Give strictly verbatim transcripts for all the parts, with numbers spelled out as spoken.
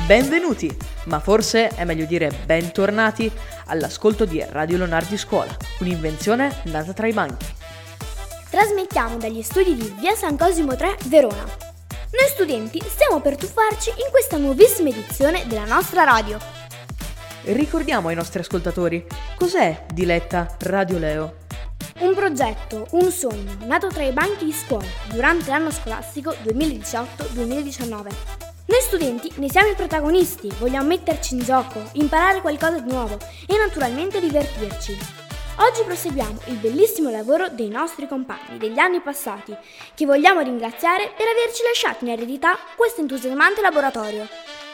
Benvenuti, ma forse è meglio dire bentornati all'ascolto di Radio Leonardi Scuola, un'invenzione nata tra i banchi. Trasmettiamo dagli studi di Via San Cosimo tre, Verona. Noi studenti stiamo per tuffarci in questa nuovissima edizione della nostra radio. Ricordiamo ai nostri ascoltatori, cos'è Diletta Radio Leo? Un progetto, un sogno, nato tra i banchi di scuola durante l'anno scolastico duemiladiciotto duemiladiciannove. Noi studenti ne siamo i protagonisti, vogliamo metterci in gioco, imparare qualcosa di nuovo e naturalmente divertirci. Oggi proseguiamo il bellissimo lavoro dei nostri compagni degli anni passati, che vogliamo ringraziare per averci lasciato in eredità questo entusiasmante laboratorio.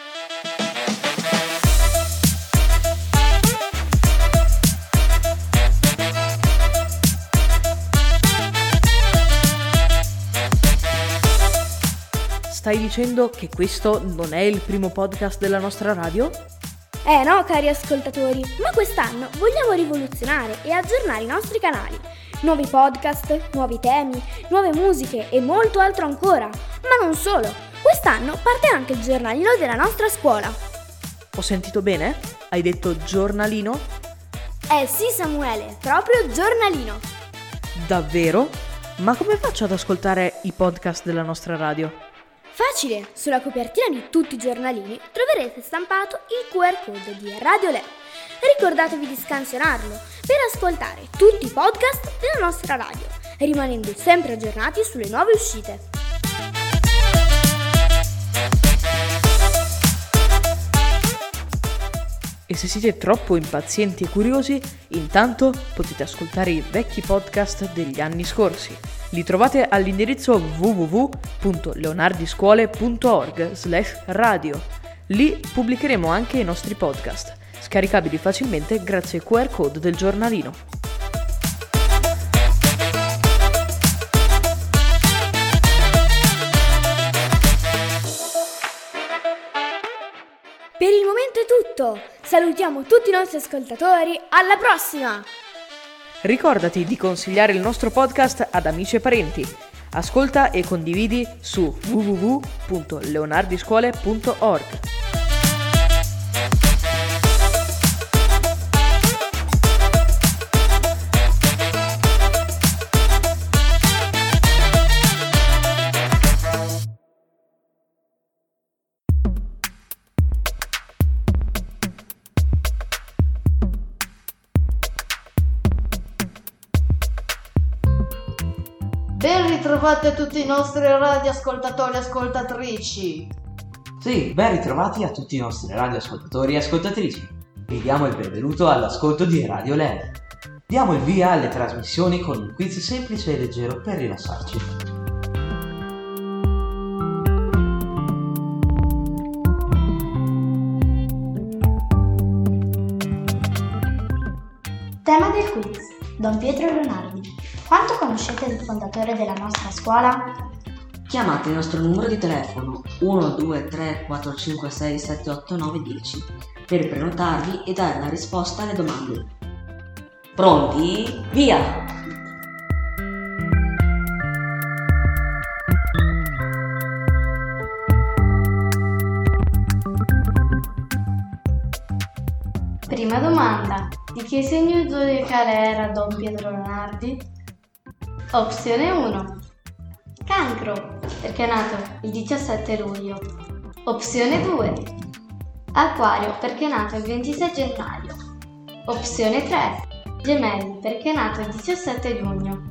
Stai dicendo che questo non è il primo podcast della nostra radio? Eh no, cari ascoltatori, ma quest'anno vogliamo rivoluzionare e aggiornare i nostri canali. Nuovi podcast, nuovi temi, nuove musiche e molto altro ancora. Ma non solo, quest'anno parte anche il giornalino della nostra scuola. Ho sentito bene? Hai detto giornalino? Eh sì Samuele, proprio giornalino. Davvero? Ma come faccio ad ascoltare i podcast della nostra radio? Facile, sulla copertina di tutti i giornalini troverete stampato il Q R code di Radio Leo. Ricordatevi di scansionarlo per ascoltare tutti i podcast della nostra radio, rimanendo sempre aggiornati sulle nuove uscite. E se siete troppo impazienti e curiosi, intanto potete ascoltare i vecchi podcast degli anni scorsi. Li trovate all'indirizzo w w w punto leonardiscuole punto org slash radio. Lì pubblicheremo anche i nostri podcast, scaricabili facilmente grazie al Q R code del giornalino. Per il momento è tutto. Salutiamo tutti i nostri ascoltatori. Alla prossima! Ricordati di consigliare il nostro podcast ad amici e parenti. Ascolta e condividi su w w w punto leonardiscuole punto org. Ben ritrovati a tutti i nostri radioascoltatori e ascoltatrici. Sì, ben ritrovati a tutti i nostri radioascoltatori e ascoltatrici. Vi diamo il benvenuto all'ascolto di Radio Leo. Diamo il via alle trasmissioni con un quiz semplice e leggero per rilassarci. Tema del quiz: Don Pietro Leonardi. Quanto conoscete il fondatore della nostra scuola? Chiamate il nostro numero di telefono uno due tre quattro cinque sei sette otto nove dieci per prenotarvi e dare la risposta alle domande. Pronti? Via! Prima domanda: di che segno zodiacale era Don Pietro Leonardi? Opzione uno: Cancro, perché è nato il diciassette luglio. Opzione due: Acquario, perché è nato il ventisei gennaio. Opzione tre: Gemelli, perché è nato il diciassette giugno.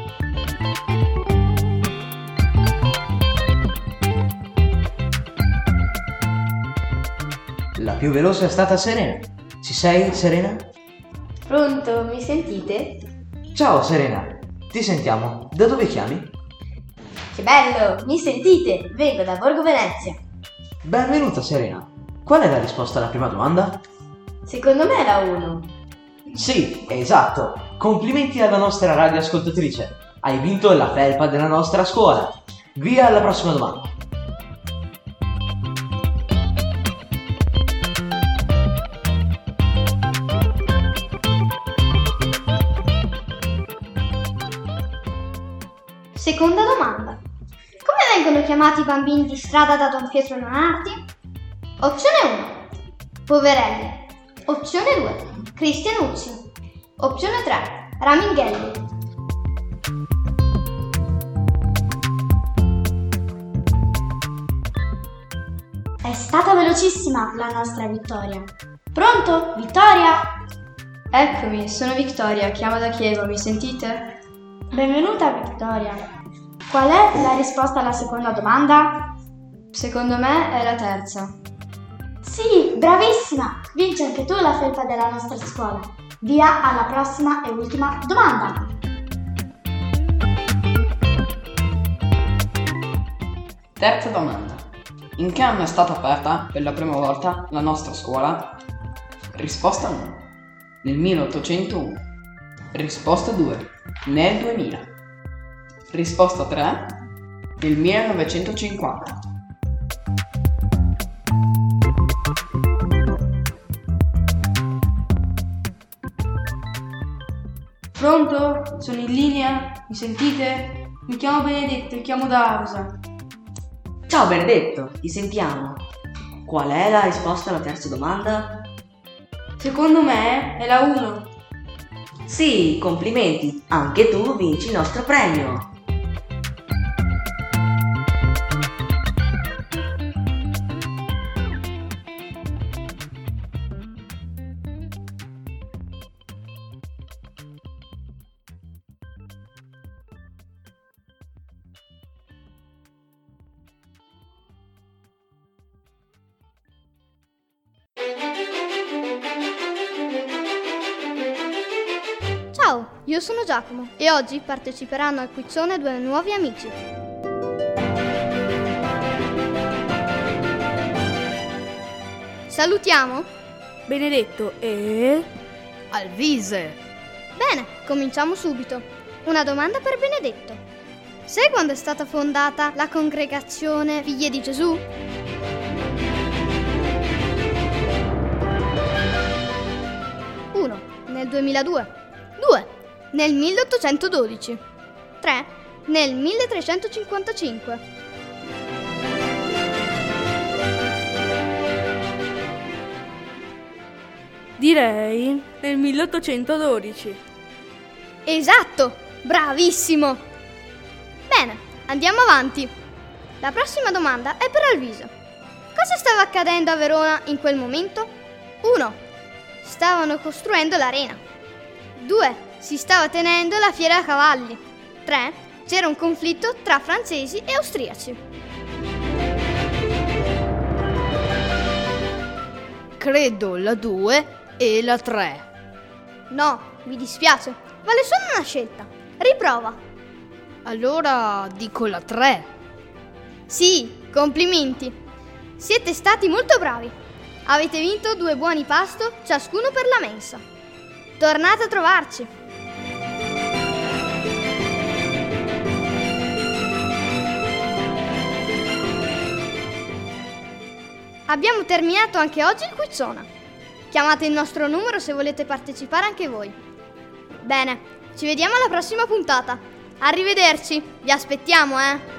La più veloce è stata Serena. Ci sei, Serena? Pronto, mi sentite? Ciao Serena, ti sentiamo. Da dove chiami? Che bello, mi sentite? Vengo da Borgo Venezia. Benvenuta Serena. Qual è la risposta alla prima domanda? Secondo me era uno. Sì, esatto. Complimenti alla nostra radioascoltatrice. Hai vinto la felpa della nostra scuola. Via alla prossima domanda. Seconda domanda. Come vengono chiamati i bambini di strada da Don Pietro Leonardi? Opzione uno. Poverelli. Opzione due. Cristianucci. Opzione tre. Raminghelli. È stata velocissima la nostra Vittoria. Pronto? Vittoria? Eccomi, sono Vittoria, chiamo da Chievo, mi sentite? Benvenuta Vittoria. Qual è la risposta alla seconda domanda? Secondo me è la terza. Sì, bravissima! Vinci anche tu la felpa della nostra scuola. Via alla prossima e ultima domanda. Terza domanda. In che anno è stata aperta per la prima volta la nostra scuola? Risposta uno. Nel milleottocentouno. Risposta due. Nel duemila. Risposta tre. Nel millenovecentocinquanta. Pronto? Sono in linea? Mi sentite? Mi chiamo Benedetto e chiamo da Ausa. Ciao Benedetto, ti sentiamo. Qual è la risposta alla terza domanda? Secondo me è la uno. Sì, complimenti, anche tu vinci il nostro premio. Ciao, io sono Giacomo e oggi parteciperanno al quizzone due nuovi amici. Salutiamo Benedetto e... Alvise. Bene, cominciamo subito. Una domanda per Benedetto. Sai quando è stata fondata la congregazione Figlie di Gesù? uno. Nel duemiladue. due. Nel milleottocentododici. tre. Nel milletrecentocinquantacinque. Direi nel milleottocentododici. Esatto! Bravissimo! Bene, andiamo avanti. La prossima domanda è per Alvise. Cosa stava accadendo a Verona in quel momento? uno. Stavano costruendo l'arena. due. Si stava tenendo la fiera a cavalli. tre. C'era un conflitto tra francesi e austriaci. Credo la due e la tre. No, mi dispiace. Vale solo una scelta. Riprova. Allora dico la tre. Sì, complimenti. Siete stati molto bravi. Avete vinto due buoni pasto, ciascuno per la mensa. Tornate a trovarci. Abbiamo terminato anche oggi il quizzone. Chiamate il nostro numero se volete partecipare anche voi. Bene, ci vediamo alla prossima puntata. Arrivederci, vi aspettiamo, eh!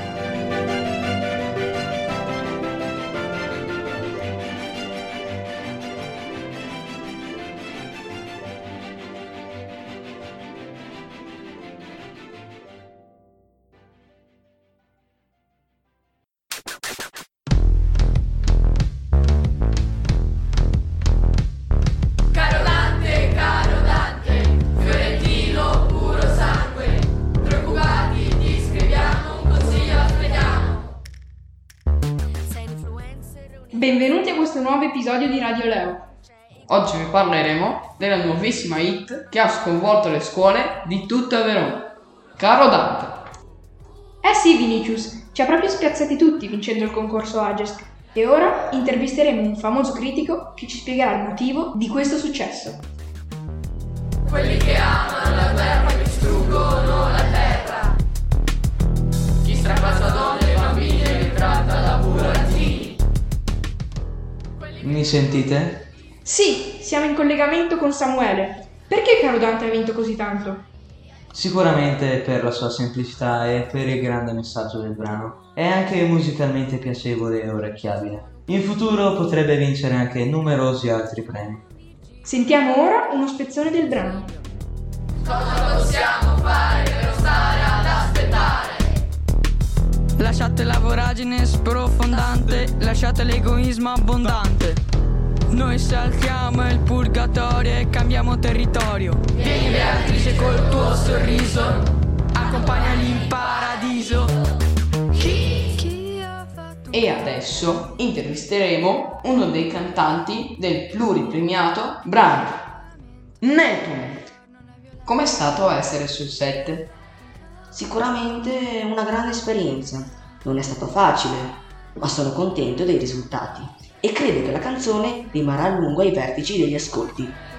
Benvenuti a questo nuovo episodio di Radio Leo. Oggi vi parleremo della nuovissima hit che ha sconvolto le scuole di tutta Verona. Caro Dante. Eh sì, Vinicius, ci ha proprio spiazzati tutti vincendo il concorso Agesc. E ora intervisteremo un famoso critico che ci spiegherà il motivo di questo successo. Quelli che amano la guerra, che distruggono la terra. Chi strapazza donne e bambini e li tratta da burattini. Mi sentite? Sì, siamo in collegamento con Samuele. Perché Caro Dante ha vinto così tanto? Sicuramente per la sua semplicità e per il grande messaggio del brano. È anche musicalmente piacevole e orecchiabile. In futuro potrebbe vincere anche numerosi altri premi. Sentiamo ora uno spezzone del brano. Cosa possiamo fare per stare ad aspettare? Lasciate la voragine sprofondante, lasciate l'egoismo abbondante. Noi saltiamo il purgatorio e cambiamo territorio. Vieni Beatrice col tuo sorriso, accompagnali in paradiso. E adesso intervisteremo uno dei cantanti del pluripremiato brano Neptune. Com'è stato essere sul set? Sicuramente una grande esperienza. Non è stato facile, ma sono contento dei risultati e credo che la canzone rimarrà a lungo ai vertici degli ascolti.